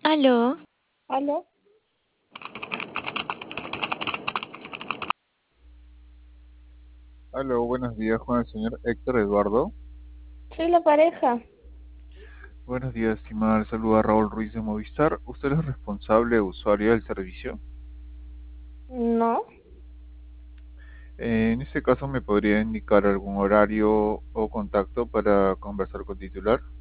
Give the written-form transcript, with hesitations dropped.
Aló, ¿Aló? Aló, buenos días con el señor Héctor Eduardo. Soy la pareja. Buenos días, estimada. Le saluda Raúl Ruiz de Movistar. ¿Usted es responsable usuario del servicio? No, En este caso, ¿me podría indicar algún horario o contacto para conversar con titular?